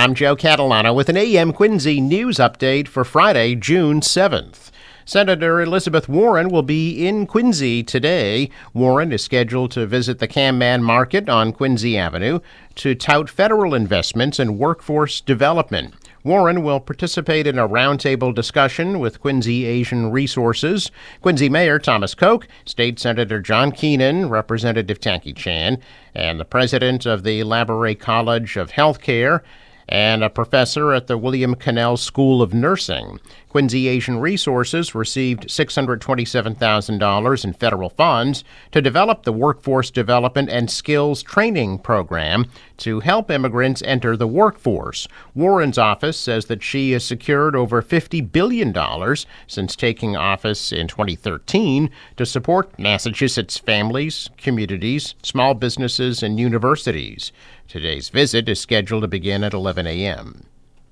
I'm Joe Catalano with an AM Quincy news update for Friday, June 7th. Senator Elizabeth Warren will be in Quincy today. Warren is scheduled to visit the Camman Market on Quincy Avenue to tout federal investments in workforce development. Warren will participate in a roundtable discussion with Quincy Asian Resources, Quincy Mayor Thomas Koch, State Senator John Keenan, Representative Tanky Chan, and the president of the Labouré College of Healthcare, and a professor at the William Cannell School of Nursing. Quincy Asian Resources received $627,000 in federal funds to develop the Workforce Development and Skills Training Program to help immigrants enter the workforce. Warren's office says that she has secured over $50 billion since taking office in 2013 to support Massachusetts families, communities, small businesses, and universities. Today's visit is scheduled to begin at 11 a.m.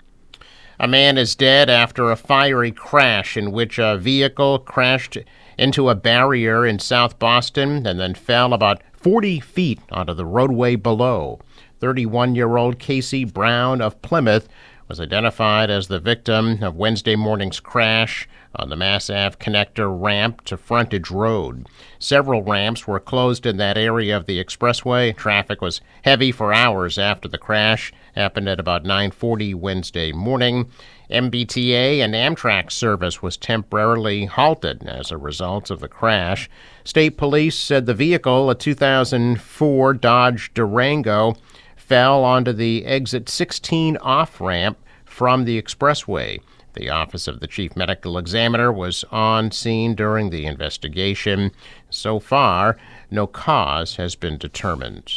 A man is dead after a fiery crash in which a vehicle crashed into a barrier in South Boston and then fell about 40 feet onto the roadway below. 31-year-old Casey Brown of Plymouth was identified as the victim of Wednesday morning's crash on the Mass Ave connector ramp to Frontage Road. Several ramps were closed in that area of the expressway. Traffic was heavy for hours after the crash. Happened at about 9:40 Wednesday morning. MBTA and Amtrak service was temporarily halted as a result of the crash. State police said the vehicle, a 2004 Dodge Durango, fell onto the exit 16 off-ramp from the expressway. The Office of the Chief Medical Examiner was on scene during the investigation. So far, no cause has been determined.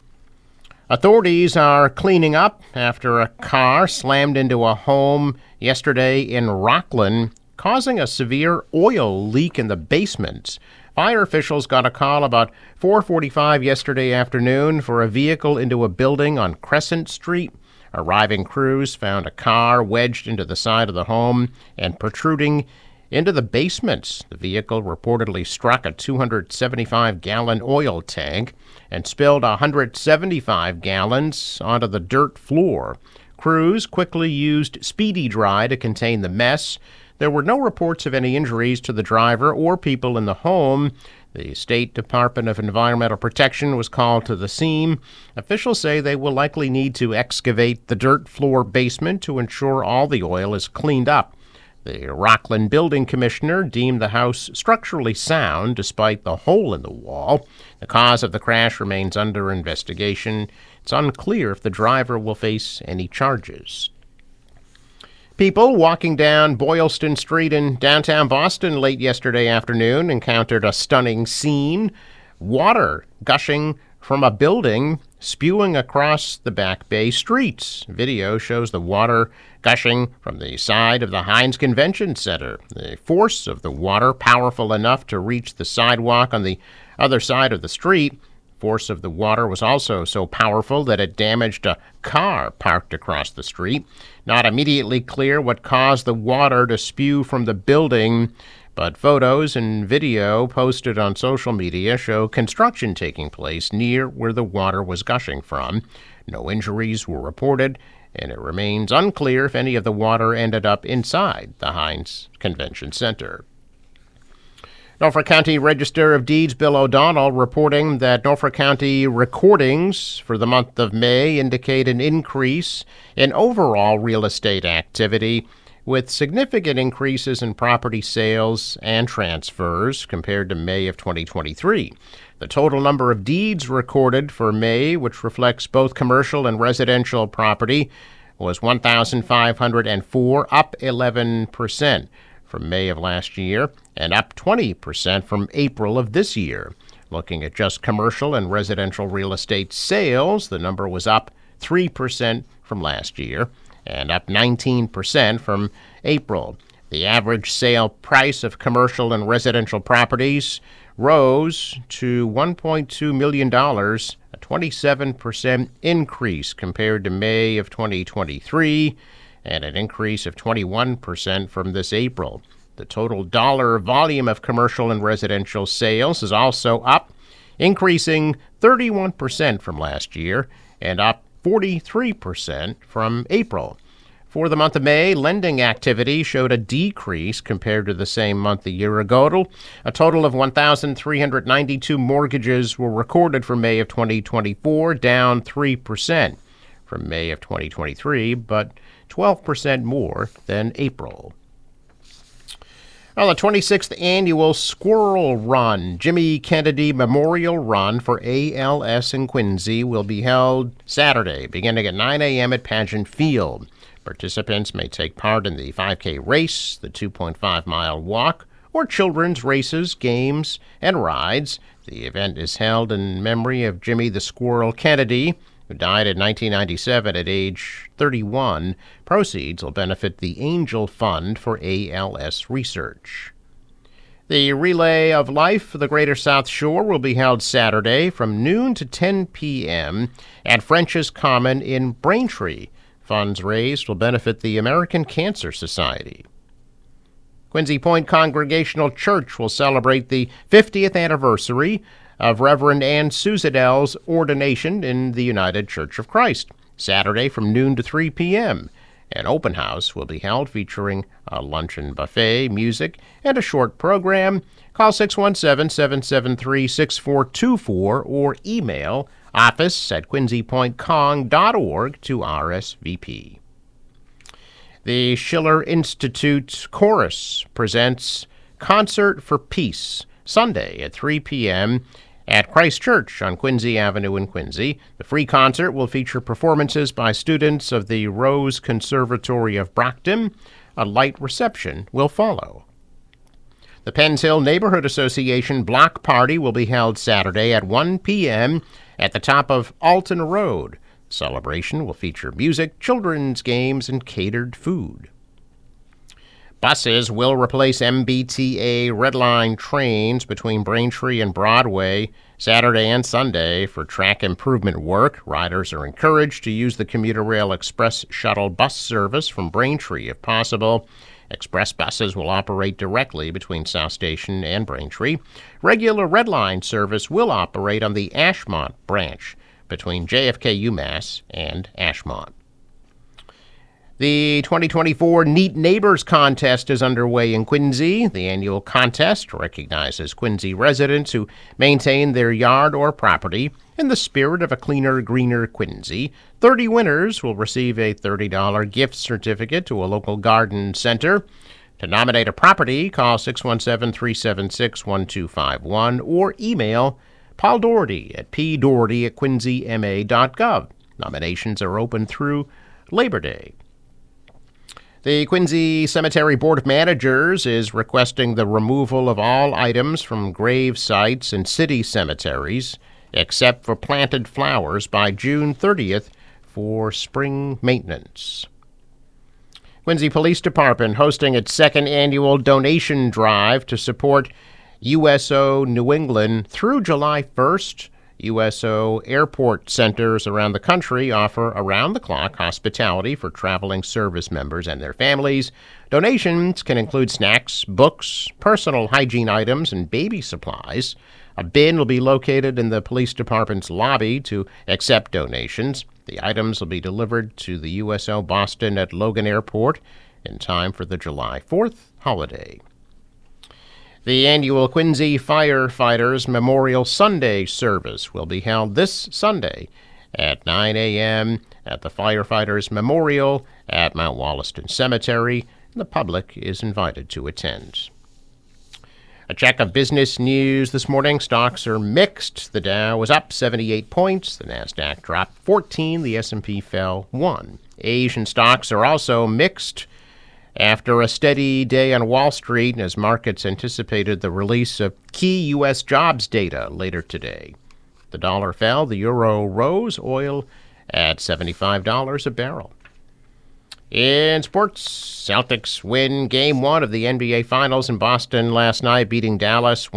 Authorities are cleaning up after a car slammed into a home yesterday in Rockland, causing a severe oil leak in the basement. Fire officials got a call about 4:45 yesterday afternoon for a vehicle into a building on Crescent Street. Arriving crews found a car wedged into the side of the home and protruding into the basement. The vehicle reportedly struck a 275-gallon oil tank and spilled 175 gallons onto the dirt floor. Crews quickly used Speedy Dry to contain the mess. There were no reports of any injuries to the driver or people in the home. The State Department of Environmental Protection was called to the scene. Officials say they will likely need to excavate the dirt floor basement to ensure all the oil is cleaned up. The Rockland Building Commissioner deemed the house structurally sound despite the hole in the wall. The cause of the crash remains under investigation. It's unclear if the driver will face any charges. People walking down Boylston Street in downtown Boston late yesterday afternoon encountered a stunning scene. Water gushing from a building spewing across the Back Bay streets. Video shows the water gushing from the side of the Heinz Convention Center. The force of the water powerful enough to reach the sidewalk on the other side of the street. Force of the water was also so powerful that it damaged a car parked across the street. Not immediately clear what caused the water to spew from the building, but photos and video posted on social media show construction taking place near where the water was gushing from. No injuries were reported, and it remains unclear if any of the water ended up inside the Heinz Convention Center. Norfolk County Register of Deeds Bill O'Donnell reporting that Norfolk County recordings for the month of May indicate an increase in overall real estate activity, with significant increases in property sales and transfers compared to May of 2023. The total number of deeds recorded for May, which reflects both commercial and residential property, was 1,504, up 11% from May of last year, and up 20% from April of this year. Looking at just commercial and residential real estate sales, the number was up 3% from last year and up 19% from April. The average sale price of commercial and residential properties rose to $1.2 million, a 27% increase compared to May of 2023, and an increase of 21% from this April. The total dollar volume of commercial and residential sales is also up, increasing 31% from last year and up 43% from April. For the month of May, lending activity showed a decrease compared to the same month a year ago. A total of 1,392 mortgages were recorded for May of 2024, down 3% from May of 2023, but 12% more than April. Well, the 26th annual Squirrel Run, Jimmy Kennedy Memorial Run for ALS in Quincy, will be held Saturday, beginning at 9 a.m. at Pageant Field. Participants may take part in the 5K race, the 2.5-mile walk, or children's races, games, and rides. The event is held in memory of Jimmy the Squirrel Kennedy, who died in 1997 at age 31. Proceeds will benefit the Angel Fund for ALS research. The Relay of Life for the Greater South Shore will be held Saturday from noon to 10 p.m. at French's Common in Braintree. Funds raised will benefit the American Cancer Society. Quincy Point Congregational Church will celebrate the 50th anniversary of Reverend Ann Susadell's ordination in the United Church of Christ, Saturday from noon to 3 p.m. An open house will be held featuring a luncheon buffet, music, and a short program. Call 617-773-6424 or email office@quincypointcong.org to RSVP. The Schiller Institute Chorus presents Concert for Peace, Sunday at 3 p.m. at Christ Church on Quincy Avenue in Quincy. The free concert will feature performances by students of the Rose Conservatory of Brockton. A light reception will follow. The Penns Hill Neighborhood Association Block Party will be held Saturday at 1 p.m. at the top of Alton Road. The celebration will feature music, children's games, and catered food. Buses will replace MBTA Red Line trains between Braintree and Broadway Saturday and Sunday for track improvement work. Riders are encouraged to use the Commuter Rail Express shuttle bus service from Braintree if possible. Express buses will operate directly between South Station and Braintree. Regular Red Line service will operate on the Ashmont branch between JFK UMass and Ashmont. The 2024 Neat Neighbors Contest is underway in Quincy. The annual contest recognizes Quincy residents who maintain their yard or property in the spirit of a cleaner, greener Quincy. 30 winners will receive a $30 gift certificate to a local garden center. To nominate a property, call 617-376-1251 or email Paul Doherty at pdoherty@quincyma.gov. Nominations are open through Labor Day. The Quincy Cemetery Board of Managers is requesting the removal of all items from grave sites and city cemeteries, except for planted flowers, by June 30th for spring maintenance. Quincy Police Department hosting its second annual donation drive to support USO New England through July 1st. USO airport centers around the country offer around-the-clock hospitality for traveling service members and their families. Donations can include snacks, books, personal hygiene items, and baby supplies. A bin will be located in the police department's lobby to accept donations. The items will be delivered to the USO Boston at Logan Airport in time for the July 4th holiday. The annual Quincy Firefighters Memorial Sunday service will be held this Sunday at 9 a.m. at the Firefighters Memorial at Mount Wollaston Cemetery. The public is invited to attend. A check of business news this morning. Stocks are mixed. The Dow was up 78 points. The Nasdaq dropped 14. The S&P fell 1. Asian stocks are also mixed after a steady day on Wall Street as markets anticipated the release of key U.S. jobs data later today. The dollar fell, the euro rose, oil at $75 a barrel. In sports, Celtics win Game 1 of the NBA Finals in Boston last night, beating Dallas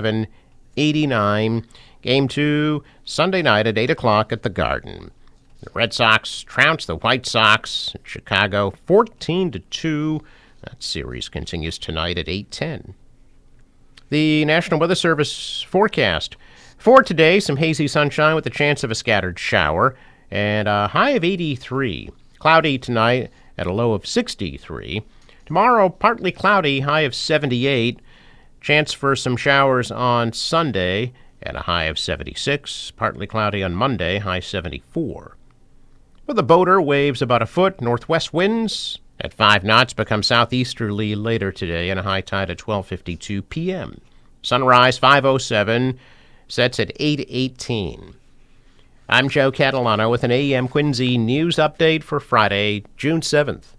107-89. Game 2, Sunday night at 8 o'clock at the Garden. The Red Sox trounced the White Sox in Chicago 14-2. That series continues tonight at 8:10. The National Weather Service forecast. For today, some hazy sunshine with a chance of a scattered shower. and a high of 83. Cloudy tonight at a low of 63. Tomorrow, partly cloudy, high of 78. Chance for some showers on Sunday at a high of 76. Partly cloudy on Monday, high 74. For the boater, waves about a foot. Northwest winds at 5 knots become southeasterly later today, and a high tide at 12:52 p.m. Sunrise 5:07, sets at 8:18. I'm Joe Catalano with an AM Quincy news update for Friday, June 7th.